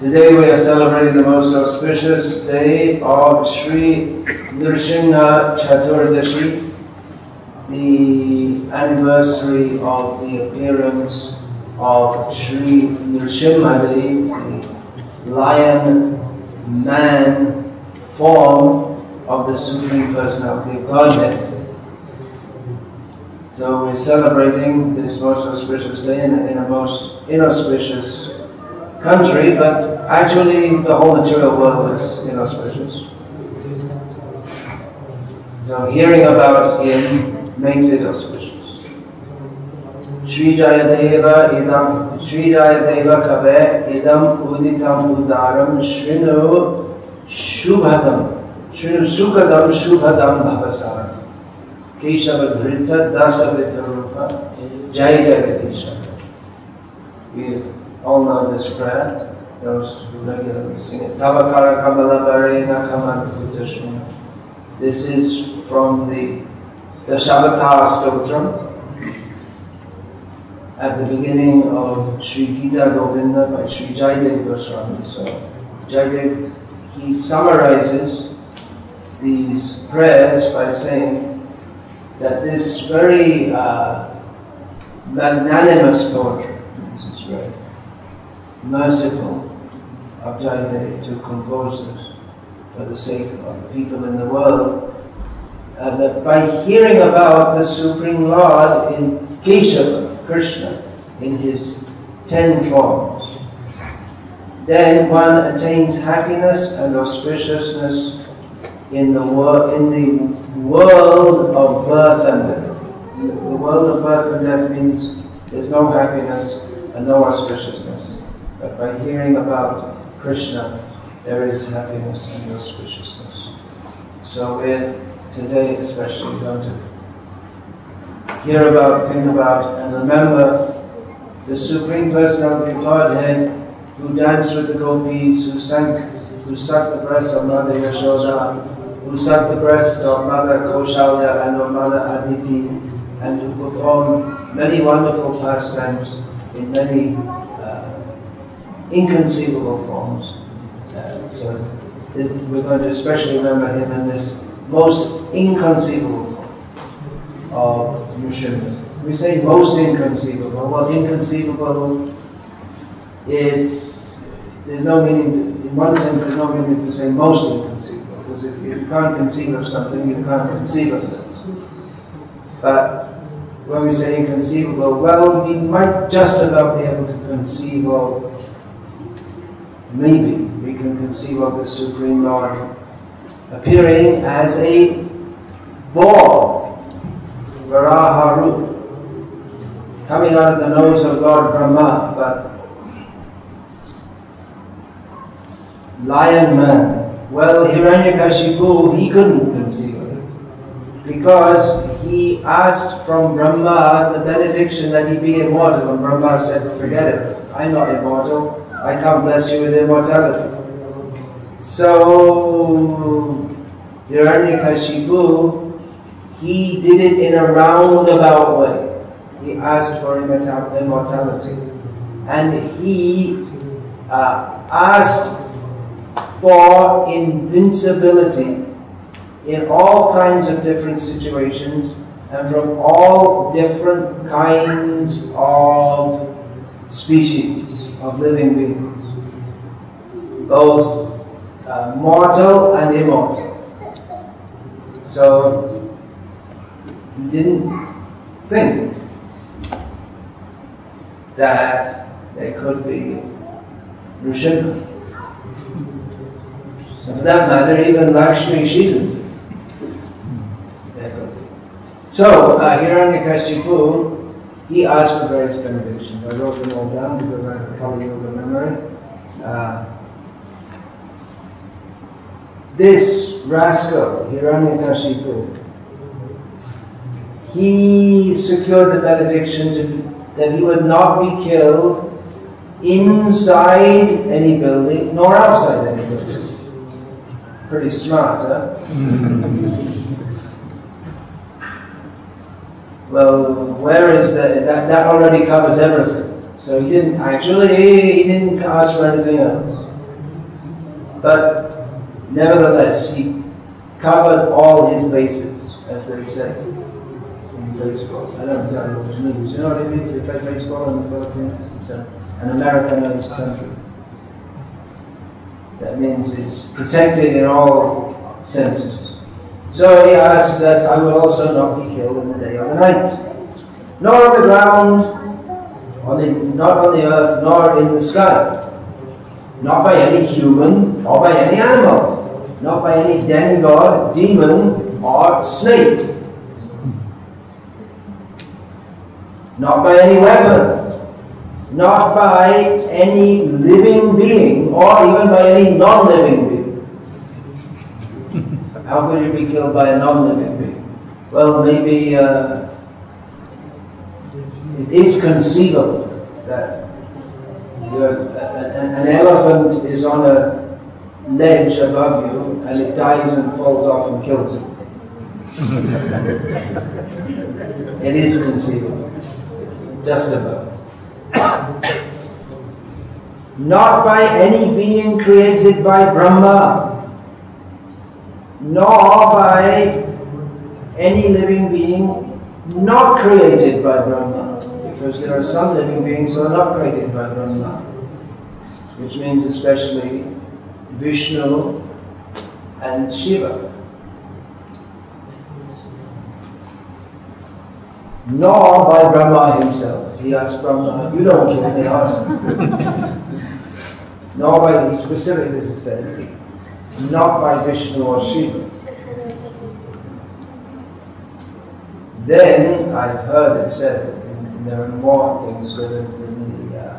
Today we are celebrating the most auspicious day of Sri Nrsimha Chaturdashi, the anniversary of the appearance of Sri Nrsimhadev, the lion-man form of the Supreme Personality of Godhead. So we're celebrating this most auspicious day in a most inauspicious country, but actually the whole material world is inauspicious. So hearing about him makes it auspicious. Sri Jayadeva Kave Idam Uditam Udaram Shrinu Shubhadam Shrinu Sukadam Shubhadam Bhavasaram Keshava Dhrita Dasa Vitarupa Jai Jagadisha. We all know this prayer, those who regularly sing it. Tavakara Kamala Varena Kaman Kutashuna. This is from the Dashavatara Stotram at the beginning of Sri Gita Govinda by Sri Jayadev Goswami. So Jayadev, he summarizes these prayers by saying that this very magnanimous poetry, this is very merciful of Jayadev to compose this for the sake of the people in the world, that by hearing about the Supreme Lord in Keshava, Krishna, in his 10 forms, then one attains happiness and auspiciousness in the world of birth and death. The world of birth and death means there's no happiness and no auspiciousness. But by hearing about Krishna, there is happiness and auspiciousness. So we're today especially going to hear about, think about, and remember the Supreme Personality of Godhead who danced with the gopis, who sucked the breast of Mother Yashoda, who sucked the breast of Mother Kaushalya and of Mother Aditi, and who performed many wonderful pastimes in many inconceivable forms. So we're going to especially remember him in this most inconceivable form of Nrsimha. We say most inconceivable. Well, inconceivable, there's no meaning to, in one sense there's no meaning to say most inconceivable, because if you can't conceive of something, you can't conceive of it. But when we say inconceivable, well, we might just about be able to conceive of, maybe we can conceive of the Supreme Lord appearing as a boar, Varaharu, coming out of the nose of Lord Brahma, but lion man. Well, Hiranyakashipu, he couldn't conceive of it, because he asked from Brahma the benediction that he be immortal, and Brahma said, forget it, I'm not immortal, I can't bless you with immortality. So Hiranyakashipu, he did it in a roundabout way. He asked for immortality, and he asked for invincibility in all kinds of different situations and from all different kinds of species of living beings, both mortal and immortal. So he didn't think that there could be Nrsimha. And for that matter, even Lakshmi, she didn't think there could be. So Hiranyakashipu, he asked for various benedictions. I wrote them all down because I have trouble with the memory. This rascal, Hiranyakashipu, he secured the benediction that he would not be killed inside any building nor outside any building. Pretty smart, huh? Well, where is that? That already covers everything. So he didn't ask for anything else. but nevertheless, he covered all his bases, as they say in baseball. I don't tell you what it means. You know what it means? They play baseball in the Philippines. It's an Americanized country. That means it's protected in all senses. So he asked that I will also not be killed in the day or the night, nor on the ground, not on the earth, nor in the sky, not by any human or by any animal, not by any demigod, demon, or snake, not by any weapon, not by any living being, or even by any non-living being. How could you be killed by a non-living being? Well, maybe it is conceivable that an elephant is on a ledge above you and it dies and falls off and kills you. It is conceivable. Just about. Not by any being created by Brahma, nor by any living being not created by Brahma, because there are some living beings who are not created by Brahma, which means especially Vishnu and Shiva. Nor by Brahma himself. He asked Brahma, you don't kill me, ask him. Nor by, he specifically this is said, not by Vishnu or Shiva. Then I've heard it said, and there are more things written in the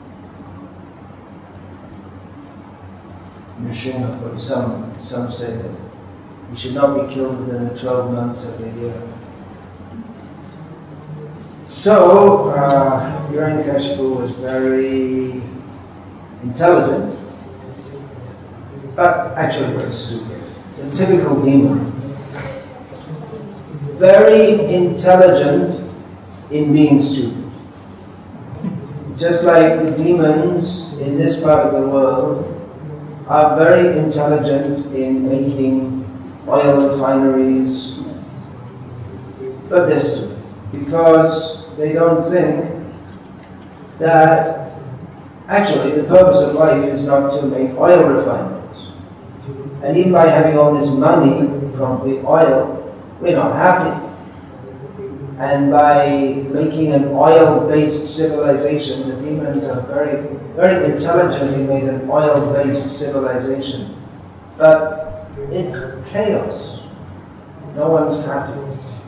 Nrsimha, but some say that you should not be killed within the 12 months of the year. So, Hiranyakashipu was very intelligent, but actually very stupid. A typical demon. Very intelligent in being stupid. Just like the demons in this part of the world are very intelligent in making oil refineries, but they're stupid because they don't think that actually the purpose of life is not to make oil refineries. And even by having all this money from the oil, we're not happy. And by making an oil-based civilization, the demons are very, very intelligently made an oil-based civilization. But it's chaos. No one's happy.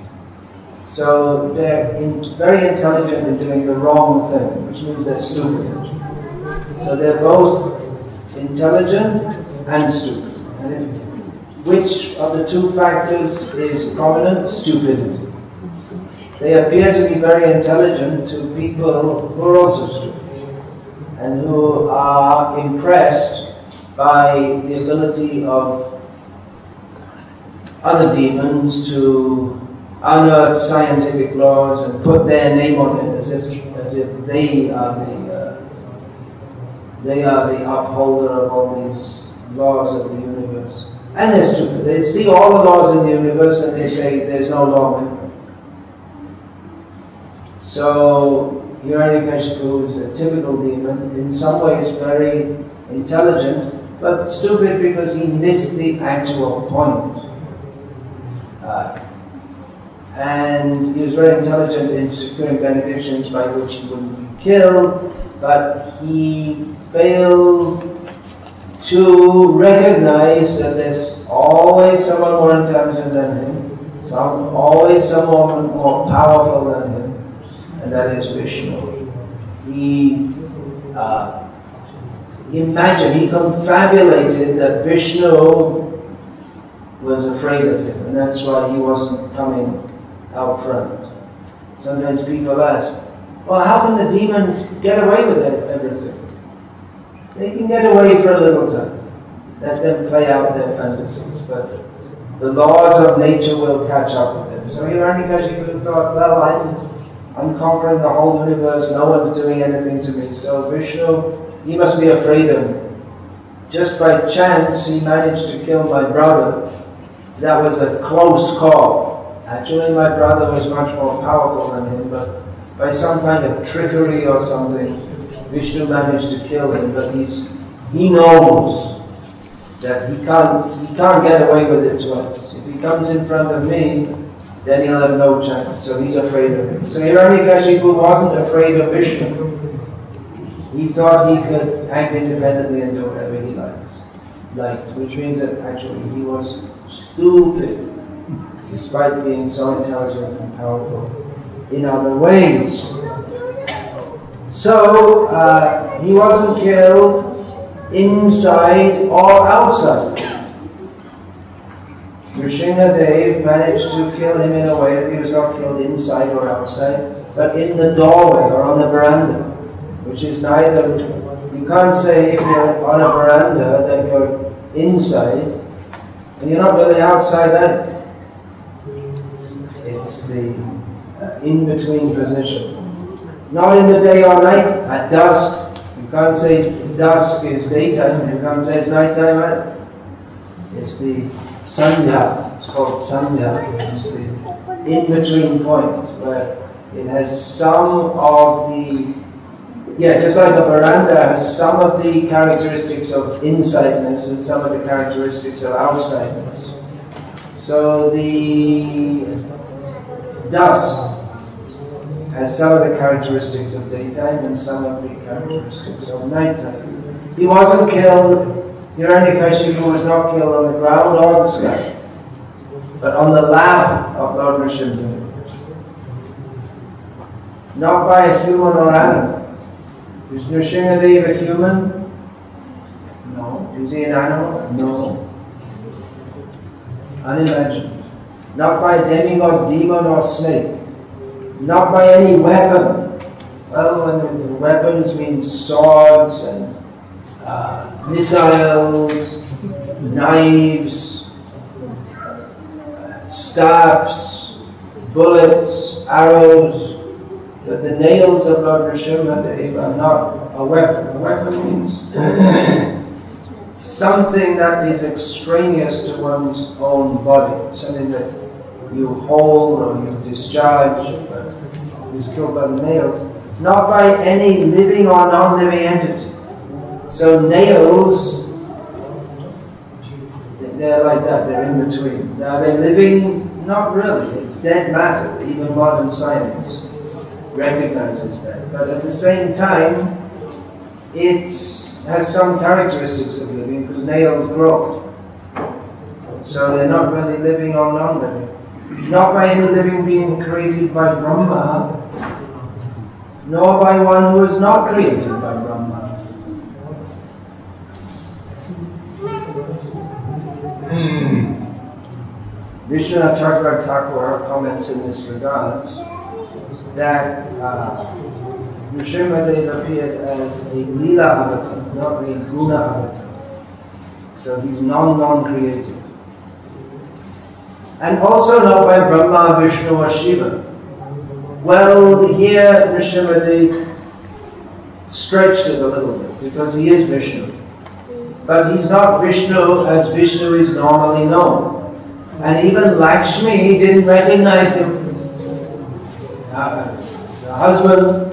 So they're very intelligent in doing the wrong thing, which means they're stupid. So they're both intelligent and stupid. And which of the two factors is prominent? Stupidity. They appear to be very intelligent to people who are also stupid and who are impressed by the ability of other demons to unearth scientific laws and put their name on it as if they are the upholder of all these laws of the universe. And they're stupid. They see all the laws in the universe and they say there's no law in it. So Hiranyakashipu is a typical demon, in some ways very intelligent, but stupid because he missed the actual point. And he was very intelligent in securing benedictions by which he wouldn't be killed, but he failed to recognize that there's always someone more intelligent than him, always someone more powerful than him, and that is Vishnu. He confabulated that Vishnu was afraid of him, and that's why he wasn't coming out front. Sometimes people ask, well, how can the demons get away with everything? They can get away for a little time. Let them play out their fantasies, but the laws of nature will catch up with them. So Hiranyakashipu thought, well, I'm conquering the whole universe, no one's doing anything to me, so Vishnu, he must be afraid of me. just by chance he managed to kill my brother. That was a close call. Actually, my brother was much more powerful than him, but by some kind of trickery or something, Vishnu managed to kill him. But he knows that he can't get away with it twice. If he comes in front of me, then he'll have no chance. So he's afraid of him. So Hiranyakashipu wasn't afraid of Vishnu. He thought he could act independently and do whatever he liked, which means that actually he was stupid, despite being so intelligent and powerful in other ways. So he wasn't killed inside or outside. Nrsingadev managed to kill him in a way that he was not killed inside or outside, but in the doorway or on the veranda, which is neither. You can't say if you're on a veranda that you're inside, and you're not really outside either. It's the in-between position. Not in the day or night, at dusk. You can't say dusk is daytime, you can't say it's nighttime either. It's the sandhya, it's called sandhya. It's the in-between point where it has some of the, just like a veranda has some of the characteristics of insideness and some of the characteristics of outsideness. So the dusk has some of the characteristics of daytime and some of the characteristics of nighttime. He wasn't killed, Hiranyakashipu was not killed on the ground or the sky, but on the lap of Lord Nrsimha. Not by a human or animal. Is Nrsingadev a human? No. Is he an animal? No. Unimagined. Not by a demigod, demon or snake. Not by any weapon. Well, when the weapons mean swords and missiles, knives, staffs, bullets, arrows. But the nails of Lord Nrsimhadev are not a weapon. A weapon means something that is extraneous to one's own body, something that you hold or you discharge, but is killed by the nails, not by any living or non-living entity. So nails, they're like that, they're in between. Now they're living, not really, it's dead matter, even modern science recognizes that. But at the same time, it has some characteristics of living because nails grow. So they're not really living or non-living. Not by any living being created by Brahma, nor by one who is not created by Brahma. Vishwanath Chakravarti Thakur comments in this regard that Nrsimhadev appeared as a Leela avatar, not a Guna avatar. So he's non-created. And also not by Brahma, Vishnu or Shiva. Well, here Nrsimhadev stretched it a little bit because he is Vishnu. But he's not Vishnu as Vishnu is normally known. And even Lakshmi didn't recognize him. The husband,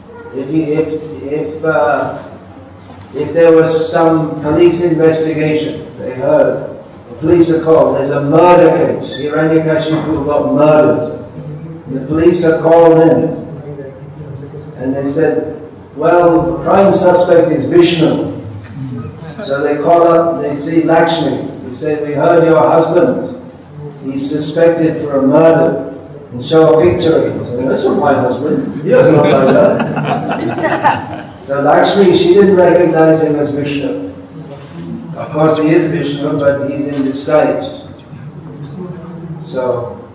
if there was some police investigation, they heard, the police are called, there's a murder case, Hiranyakashipu got murdered. The police are called in, and they said, well, the prime suspect is Vishnu. So they call up, they see Lakshmi, they say, we heard your husband, he's suspected for a murder. And show a picture of him. That's not my husband. He doesn't look like that. So Lakshmi, she didn't recognize him as Vishnu. Of course he is Vishnu, but he's in disguise. So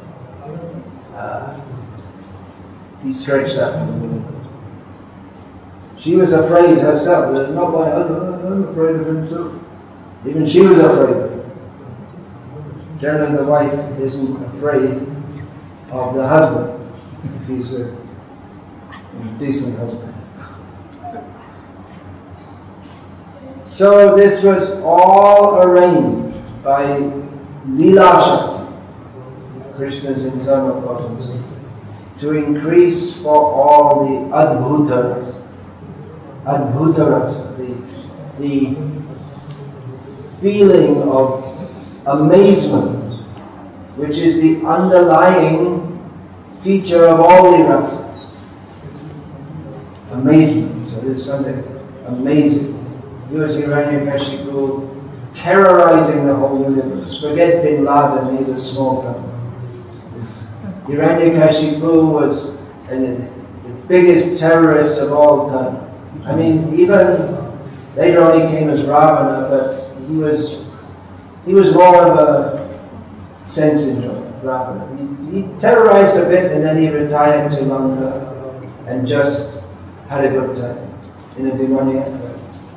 he stretched that one a little bit. She was afraid herself. Not my husband, I'm afraid of him too. Even she was afraid of him. Generally the wife isn't afraid of the husband, if he's a decent husband. So this was all arranged by Leela Shakti, Krishna's internal potency, to increase for all the Adbhuta rasa, the feeling of amazement, which is the underlying feature of all the rasas. Amazement. So there's something amazing. Here's Hiranyakashipu terrorizing the whole universe. Forget Bin Laden, he's a small thing. Hiranyakashipu was the biggest terrorist of all time. I mean, even later on he came as Ravana, but he was more of a sense enjoyer, Ravana. He terrorized a bit and then he retired to Lanka and just had a good time in a demoniac way.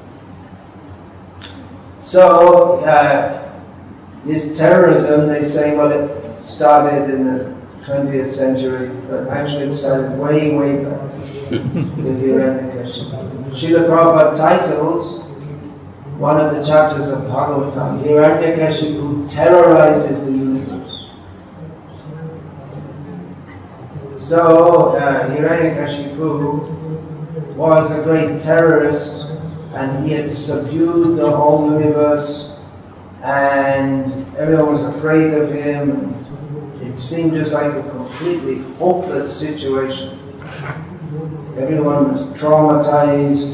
So, this terrorism, they say, well, it started in the 20th century, but actually it started way, way back with Hiranyakashipu. Srila Prabhupada titles one of the chapters of Bhagavatam, Hiranyakashipu terrorizes the universe. So, Hiranyakashipu was a great terrorist, and he had subdued the whole universe, and everyone was afraid of him. It seemed just like a completely hopeless situation. Everyone was traumatized.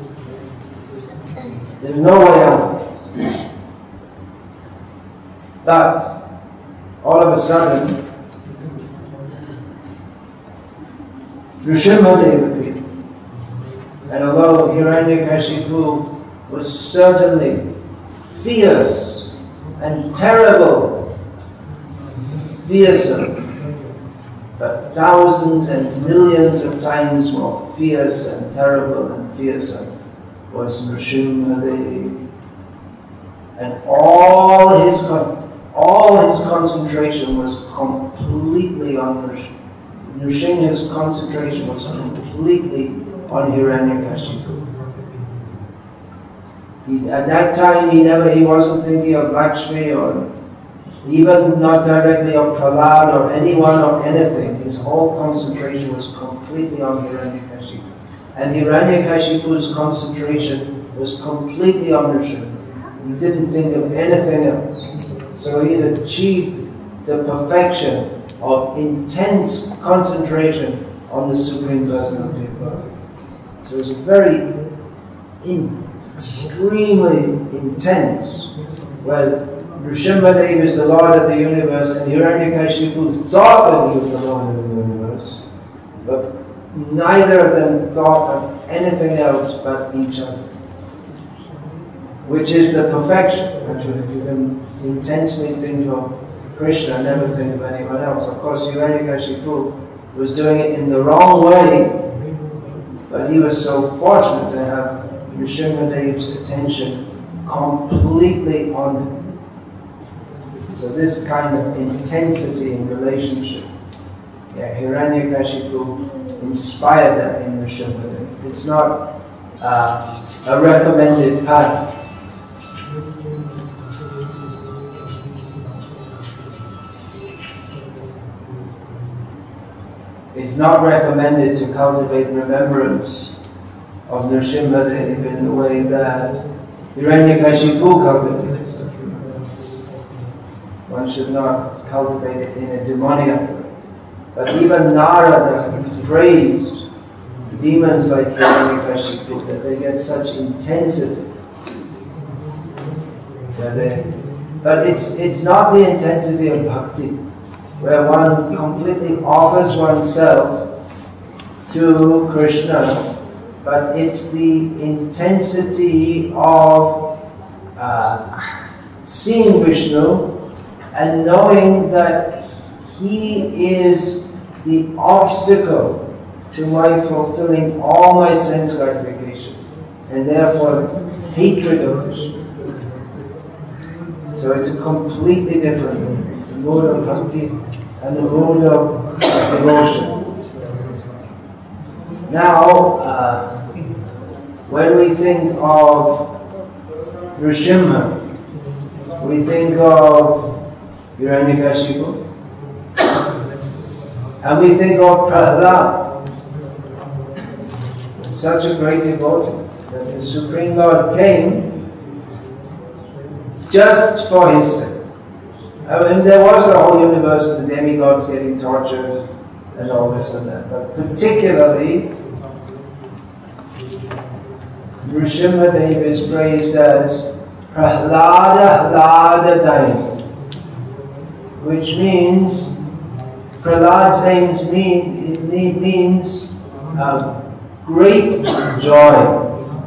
There's no way out. But all of a sudden, Nrsimhadev appeared. And although Hiranyakashipu was certainly fierce and terrible, fearsome, but thousands and millions of times more fierce and terrible and fearsome was Nrsimhadev. And all his concentration was completely on Nrsimha. Nrsimha's concentration was completely on Hiranyakashipu. At that time, he wasn't thinking of Lakshmi or even not directly of Prahlad or anyone or anything. His whole concentration was completely on Hiranyakashipu. And Hiranyakashipu's concentration was completely on Nrsimha. He didn't think of anything else. So he had achieved the perfection of intense concentration on the Supreme Personality of Godhead. So it was very extremely intense, where Nrsimhadev is the Lord of the universe and Hiranyakashipu thought that he was the Lord of the universe, but neither of them thought of anything else but each other, which is the perfection. Actually, if you can intensely think of Krishna, never think of anyone else. Of course, Hiranyakashipu was doing it in the wrong way, but he was so fortunate to have Nrsimhadev's attention completely on him. So this kind of intensity in relationship, Hiranyakashipu inspired that in Nrsimhadev. It's not a recommended path. It's not recommended to cultivate remembrance of Nrsimhadev in the way that Hiranyakashipu cultivated such remembrance. One should not cultivate it in a demoniac way. But even Narada praised demons like Hiranyakashipu, that they get such intensity. But it's not the intensity of bhakti, where one completely offers oneself to Krishna, but it's the intensity of seeing Vishnu and knowing that he is the obstacle to my fulfilling all my sense gratification, and therefore hatred of Krishna. So it's a completely different mood, the mood of bhakti and the mood of devotion. Now, when we think of Nrsimha, we think of Hiranyakashipu, and we think of Prahlad, such a great devotee, that the Supreme Lord came just for his sake. I mean, there was the whole universe of the demigods getting tortured and all this and that, but particularly Nrsimha Deva is praised as Prahlada Hladadayini, which means, Prahlad's name means great joy.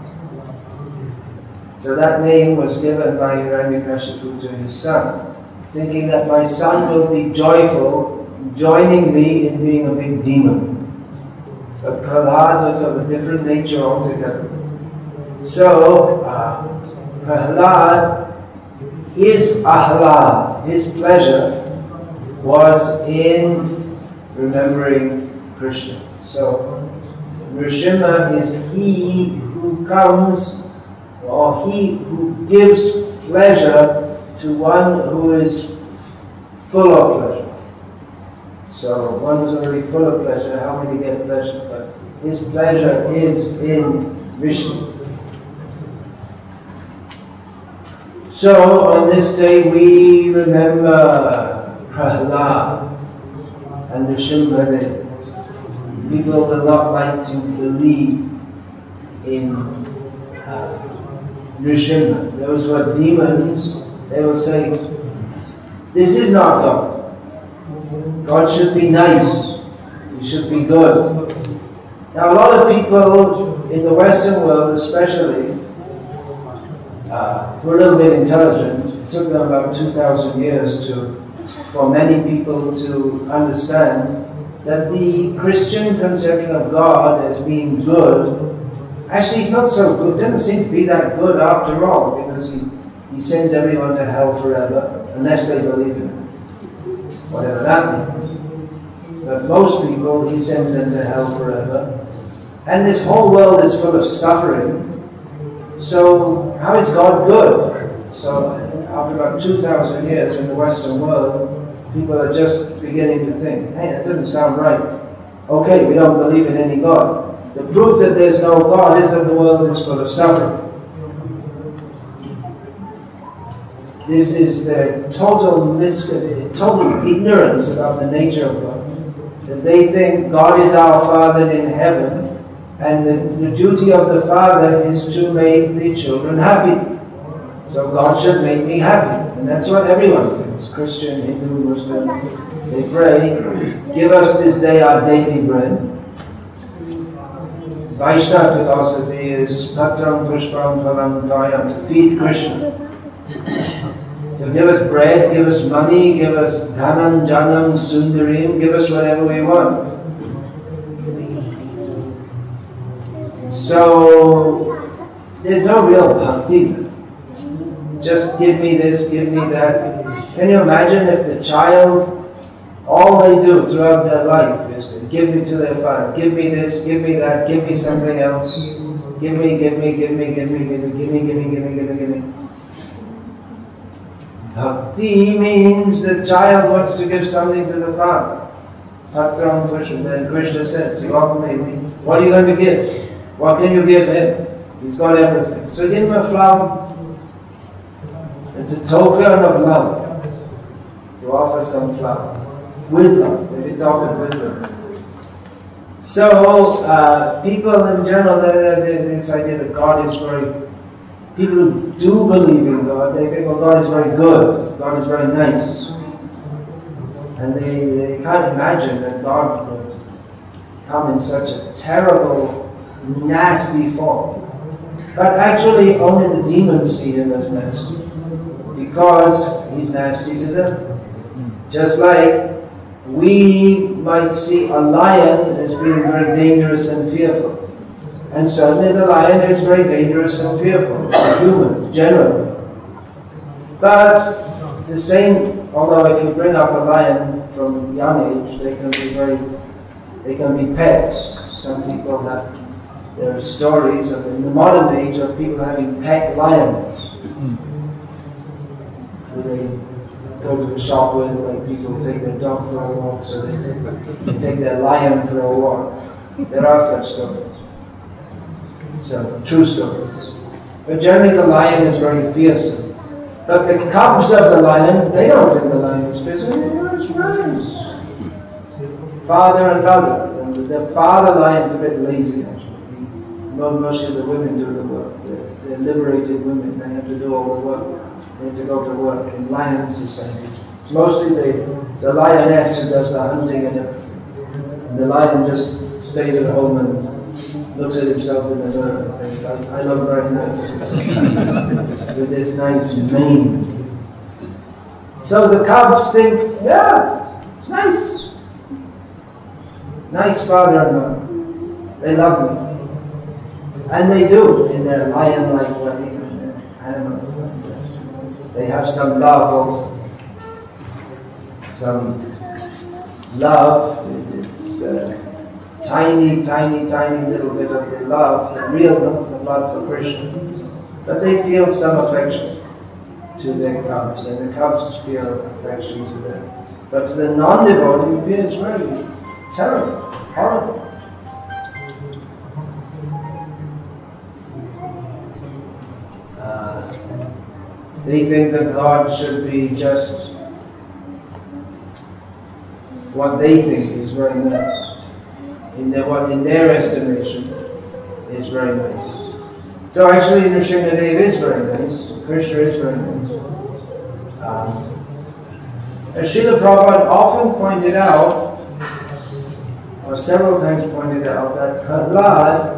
So that name was given by Hiranyakashipu to his son, thinking that my son will be joyful, joining me in being a big demon. But Prahlad was of a different nature altogether. So, Prahlad, his ahlad, his pleasure, was in remembering Krishna. So, Nrsimha is he who comes, or he who gives pleasure to one who is full of pleasure. So, one who's already full of pleasure, how will he get pleasure? But his pleasure is in Vishnu. So, on this day we remember Prahlad and Nrsimha Deva. People will not like to believe in Nrsimha. Those who are demons, they will say, this is not God. God should be nice. He should be good. Now a lot of people in the Western world especially, who are a little bit intelligent, it took them about 2,000 years for many people to understand that the Christian conception of God as being good, actually he's not so good, doesn't seem to be that good after all, because he sends everyone to hell forever, unless they believe in him, whatever that means. But most people, he sends them to hell forever. And this whole world is full of suffering, so how is God good? So after about 2,000 years in the Western world, people are just beginning to think, hey, that doesn't sound right. Okay, we don't believe in any God. The proof that there's no God is that the world is full of suffering. This is their total ignorance about the nature of God. That they think God is our Father in heaven, and the duty of the Father is to make the children happy. So God should make me happy. And that's what everyone thinks. Christian, Hindu, Muslim. They pray, give us this day our daily bread. Vaishnava philosophy is patram pushpam phalam dayam, to feed Krishna. So give us bread, give us money, give us dhanam, janam, sundarim, give us whatever we want. So there's no real bhakti. Just give me this, give me that. Can you imagine if the child, all they do throughout their life is to give it to their father. Give me this, give me that, give me something else. Give me, give me, give me, give me, give me, give me, give me, give me, give me, give me. Bhakti means the child wants to give something to the father. Patram Pushpam. Then Krishna says, you offer me, what are you going to give? What can you give him? He's got everything. So give him a flower. It's a token of love to offer some flower. With love, if it's offered with love. So, people in general, this idea that God is people who do believe in God, they think, well, God is very good, God is very nice. And they can't imagine that God would come in such a terrible, nasty form. But actually, only the demons see him as nasty, because he's nasty to them. Just like we might see a lion as being very dangerous and fearful. And certainly the lion is very dangerous and fearful to humans, generally. But the same, although if you bring up a lion from young age, they can be pets. Some people there are stories in the modern age of people having pet lions. Who they go to the shop with, like people take their dog for a walk, so they take their lion for a walk. There are such stories. So, true stories. But generally the lion is very fearsome. But the cubs of the lion, they don't think the lion is fearsome. It's nice. Father and mother. And the father lion is a bit lazy, actually. Most of the women do the work. They're liberated women. They have to do all the work. They have to go to work in lion society. It's mostly the lioness who does the hunting and everything. And the lion just stays at home and looks at himself in the mirror and thinks, I look very nice with this nice mane. So the cubs think, yeah, it's nice. Nice father and mother. They love me. And they do in their lion-like way and their animal-like way. They have some love also. Some love. It's tiny, tiny, tiny little bit of the love, the real love, the love for Krishna. But they feel some affection to their cubs, and the cubs feel affection to them. But to the non-devotee, it appears very terrible, horrible. They think that God should be just what they think is very nice. What in their estimation is very nice. So actually Nrsimhadev is very nice, Krishna is very nice. As Srila Prabhupada often pointed out, or several times pointed out, that Prahlad,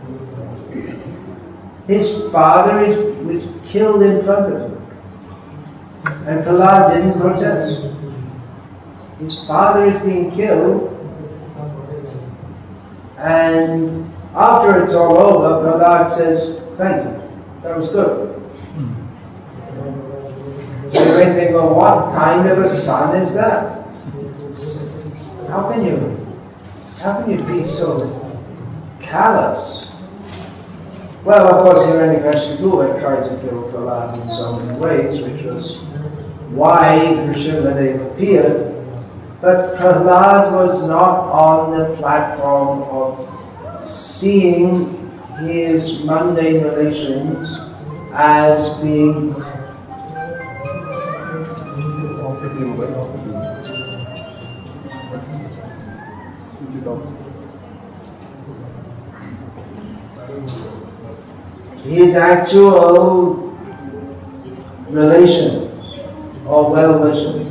his father was killed in front of him. And Prahlad didn't protest. His father is being killed, and after it's all over, Prahlad says, thank you, that was good. So you may think, well, what kind of a son is that? How can you be so callous? Well, of course, Hiranyakashipu had tried to kill Prahlad in so many ways, which was why Nrsimhadev appeared. But Prahlad was not on the platform of seeing his mundane relations as being his actual relation or well-wishers.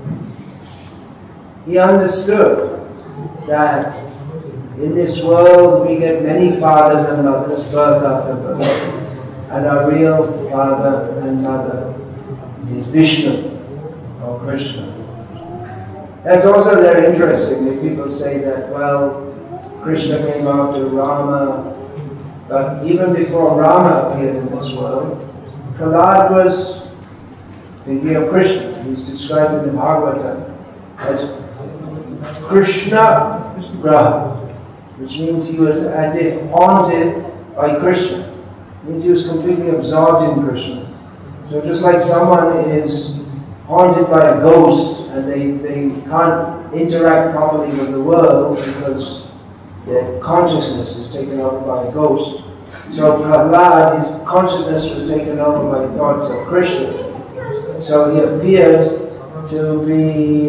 He understood that in this world we get many fathers and mothers, birth after birth, and our real father and mother is Vishnu or Krishna. That's also very interesting if people say that, well, Krishna came after Rama, but even before Rama appeared in this world, Prahlad was thinking of Krishna. He's described in the Bhagavatam as Krishna Graha, which means he was as if haunted by Krishna. It means he was completely absorbed in Krishna. So just like someone is haunted by a ghost and they can't interact properly with the world because their consciousness is taken over by a ghost. So Prahlad, his consciousness was taken over by thoughts of Krishna. So he appeared to be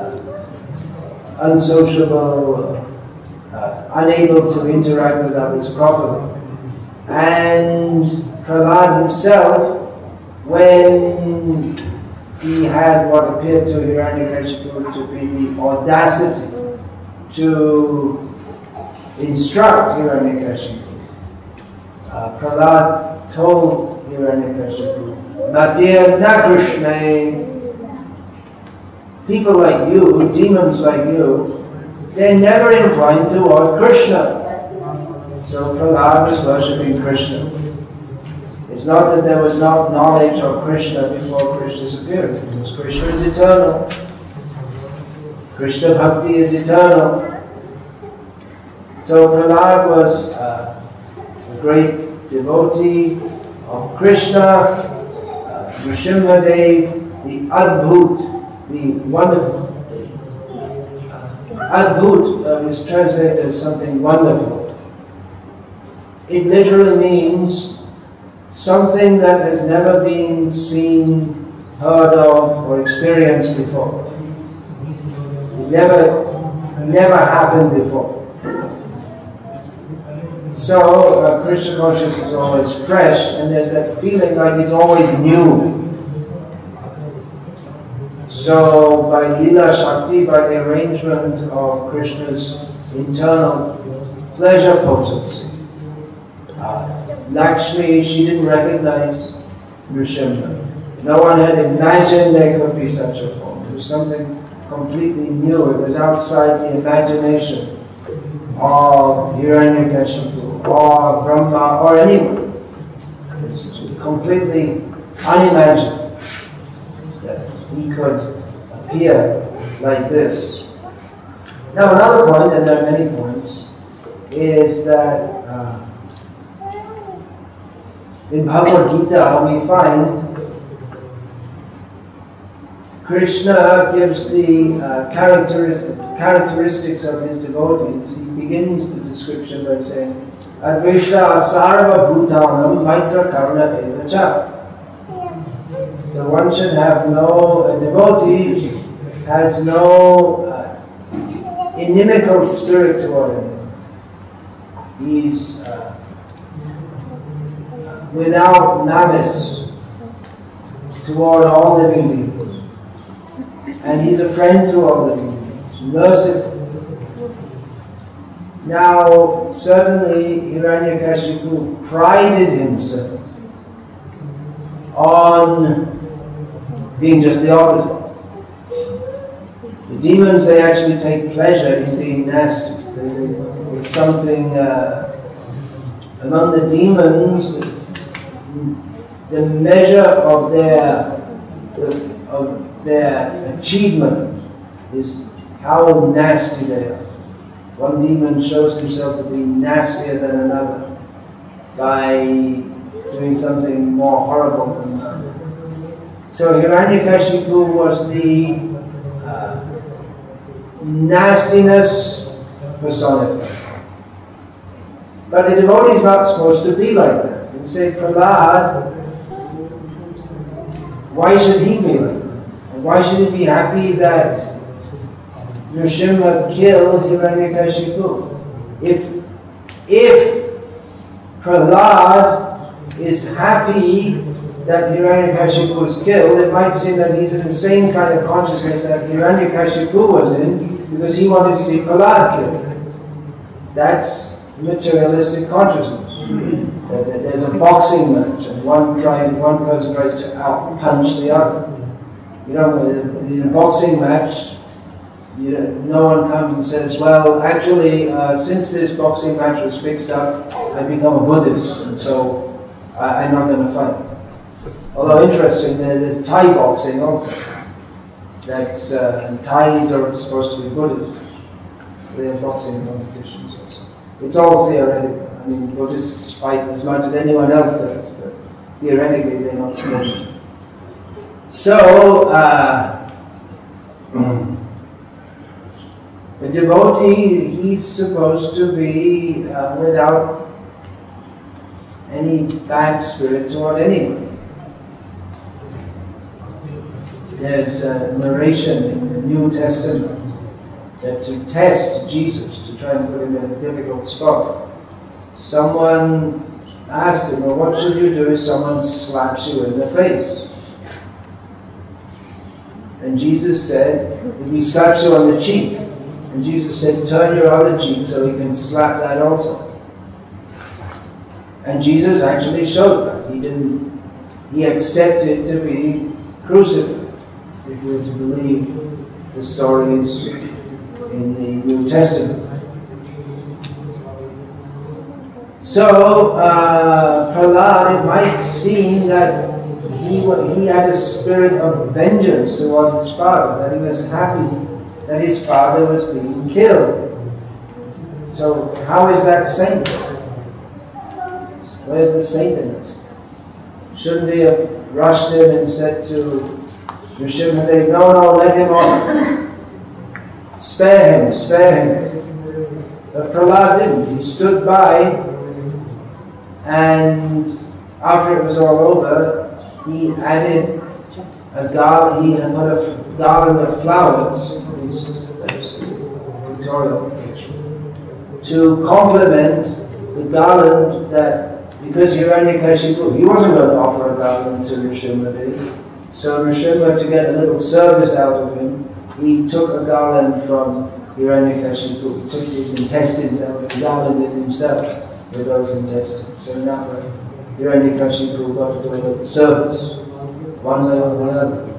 unsociable, unable to interact with others properly. And Prahlad himself, when he had what appeared to Hiranyakashipu to be the audacity to instruct Hiranyakashipu, Prahlad told Hiranyakashipu, Matir na Krishna, people like you, demons like you, they're never inclined toward Krishna. So Prahlad was worshipping Krishna. It's not that there was not knowledge of Krishna before Krishna's appearance, because Krishna is eternal. Krishna Bhakti is eternal. So Prahlad was a great devotee of Krishna, Nrsimhadev, the Adbhut, the wonderful. Adbhut is translated as something wonderful. It literally means something that has never been seen, heard of, or experienced before. It never happened before. So Krishna consciousness is always fresh, and there's that feeling like it's always new. So by Leela Shakti, by the arrangement of Krishna's internal pleasure potency, Lakshmi, she didn't recognize Nrsimha. No one had imagined there could be such a form. It was something completely new. It was outside the imagination of Hiranyakashipu or Brahma or anyone. It was completely unimagined that he could appear like this. Now another point, and there are many points, is that in Bhagavad Gita we find Krishna gives the characteristics of his devotees. He begins the description by saying, Advishta sarva bhutanam maitra karuna evacha. So one should have a devotee has no inimical spirit toward him. He's without malice toward all living beings. And he's a friend to all living beings, merciful. Now, certainly Hiranyakashipu prided himself on being just the opposite. The demons, they actually take pleasure in being nasty. It's something, among the demons, the measure of their achievement is how nasty they are. One demon shows himself to be nastier than another by doing something more horrible than another. So Hiranyakashipu was the nastiness personified. But the devotee is not supposed to be like that. You say, Prahlad, why should he be like that? And why should he be happy that Nrsimha killed Hiranyakashipu? If Prahlad is happy that Hiranyakashipu was killed, it might seem that he's in the same kind of consciousness that Hiranyakashipu was in, because he wanted to see Prahlad killed. That's materialistic consciousness. There's a boxing match, and one person tries to out-punch the other. You know, in a boxing match, no one comes and says, well, actually, since this boxing match was fixed up, I've become a Buddhist, and so I'm not going to fight. Although interesting, there's Thai boxing also. And Thais are supposed to be Buddhists. They have boxing competitions also. It's all theoretical. I mean, Buddhists fight as much as anyone else does, but theoretically they're not supposed to. So, the devotee, he's supposed to be without any bad spirit toward anyone. There's a narration in the New Testament that to test Jesus, to try and put him in a difficult spot, someone asked him, well, what should you do if someone slaps you in the face? And Jesus said, if he slaps you on the cheek, and Jesus said, turn your other cheek so he can slap that also. And Jesus actually showed that. He accepted to be crucified, if we were to believe the stories in the New Testament. So, Prahlad, it might seem that he had a spirit of vengeance toward his father, that he was happy that his father was being killed. So, how is that saint? Where's the saint in this? shouldn't he have rushed in and said to Nrsimhadev, no, let him off. Spare him. But Prahlad didn't. He stood by, and after it was all over, he added a garland. He had put a garland of flowers, pictorial picture, to complement the garland that, because Hiranyakashipu, he wasn't going to offer a garland to Nrsimhadev. So Nrsimha, to get a little service out of him, he took a garland from Hiranyakashipu. He took his intestines out and garlanded himself with those intestines. So in that way, Hiranyakashipu got to do a little service, one way or the other.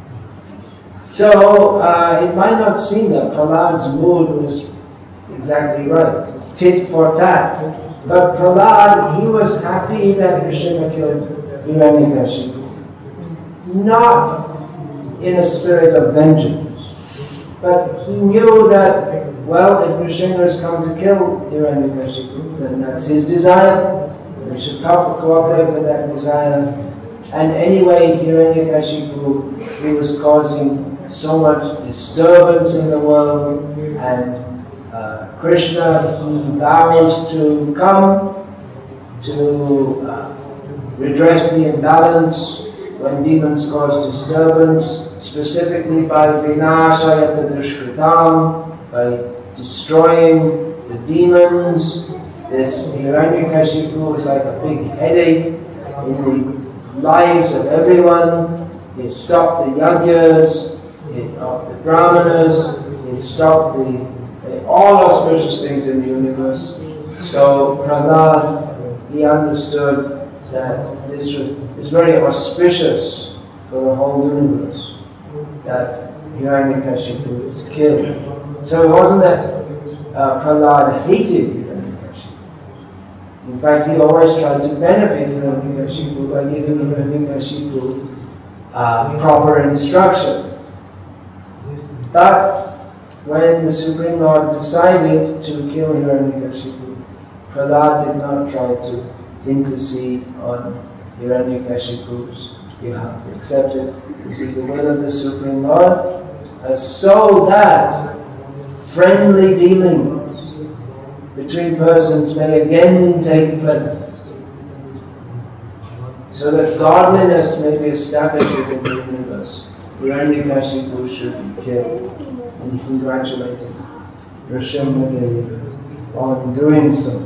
So it might not seem that Prahlad's mood was exactly right, tit for tat. But Prahlad, he was happy that Nrsimha killed Hiranyakashipu. Not in a spirit of vengeance, but he knew that, well, if Nrsimha has come to kill Hiranyakashipu, then that's his desire. We should cooperate with that desire. And anyway, Hiranyakashipu, he was causing so much disturbance in the world, and Krishna, he vows to come to redress the imbalance when demons cause disturbance, specifically by vinashayata dushkritam, by destroying the demons. This Hiranyakashipu is like a big headache in the lives of everyone. It stopped the yagyas, it stopped the brahmanas, it stopped all auspicious things in the universe. So Prahlad, he understood that this is very auspicious for the whole universe, that Hiranyakashipu is killed. So it wasn't that Prahlad hated Hiranyakashipu. In fact, he always tried to benefit Hiranyakashipu by giving Hiranyakashipu proper instruction. But when the Supreme Lord decided to kill Hiranyakashipu, Prahlad did not try to intercede on Hiranyakashipu's behalf. He accepted this is the will of the Supreme Lord, so that friendly dealings between persons may again take place, so that godliness may be established within the universe. Hiranyakashipu should be killed. And he congratulated Nrsimhadev on doing so.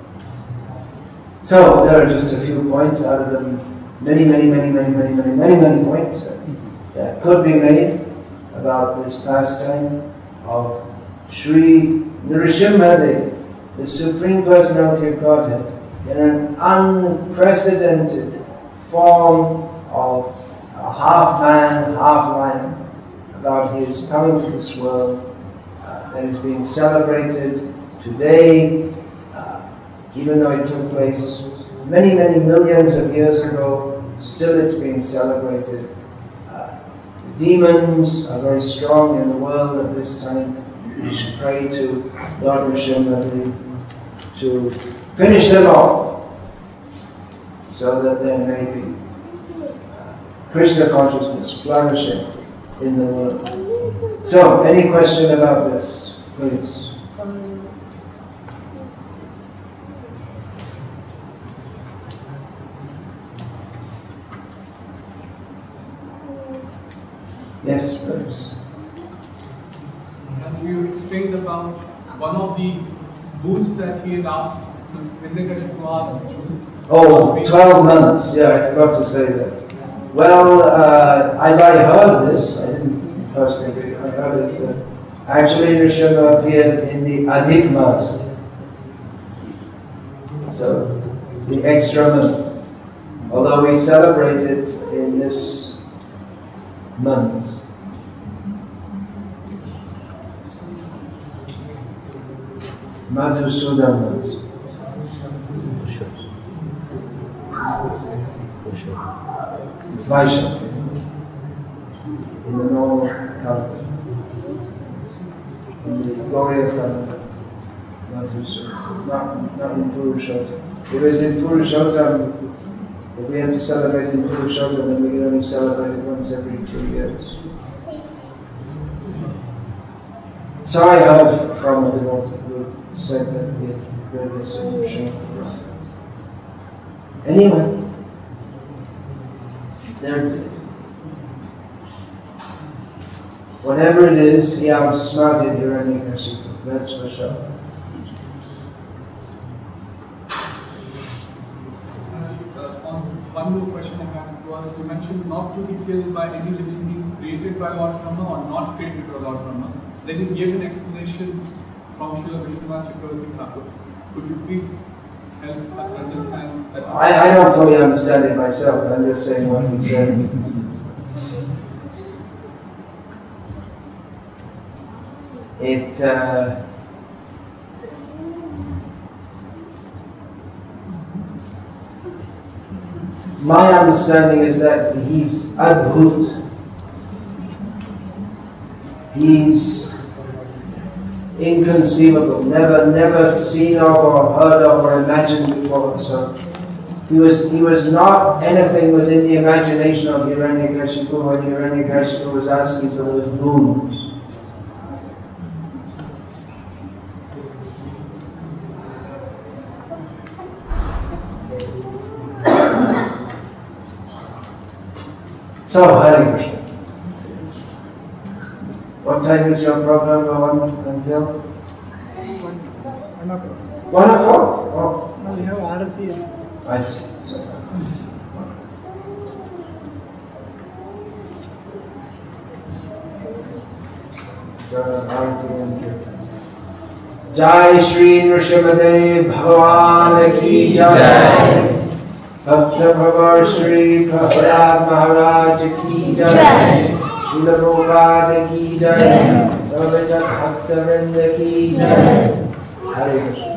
So there are just a few points out of the many points that could be made about this pastime of Sri Nrsimhadev, the Supreme Personality of Godhead, in an unprecedented form of a half man, half lion, about his coming to this world that is being celebrated today, even though it took place many millions of years ago, still it's being celebrated. The demons are very strong in the world at this time. We should pray to Lord Nrsimhadev to finish them off, so that there may be Krishna consciousness flourishing in the world. So, any question about this, please? Yes, please. And you explained about one of the boons that he had asked, Hiranyakashipu asked, which was 12 months. Yeah, I forgot to say that. Well, as I heard this, I didn't personally, I heard this, actually Nrsimha appeared in the Adhik Mas. So, the extra month. Although we celebrate it in this month. Madhusudan month. Vaishnav, in the normal calendar, in the Gauriya calendar, not in Purushottam. Because in Purushottam, If we had to celebrate in Purushottam, then we could only celebrate it once every 3 years. So I heard from a devotee who said that we had heard this in Purushottam. Anyway, whatever it is, he outsmarted Hiranyakashipu, that's for sure. One more question I had was, you mentioned not to be killed by any living being created by Lord Brahma or not created by Lord Brahma. Then you gave an explanation from Srila Vishwanath Chakravarti Thakur. Could you please help us understand? I don't fully understand it myself, I'm just saying what he said. My understanding is that he's adbhut. He's inconceivable, never seen of or heard of or imagined before. So he was not anything within the imagination of Hiranyakashipu when Hiranyakashipu was asking for those boons. So, Hare Krishna. What time is your program going until? 1 o'clock. 1 o'clock? Oh. No, we have Arati. I see. So Arati and Kirtan. Jai Shri Nrsimhade Bhagwan Ki Jai. Bhakta Bhavar Shri Prahlad Maharaj Ki Jai. Srila Prabhupada Ki Jai. Sarvajat Bhakta Vrinda Ki Jai. Hare Krishna.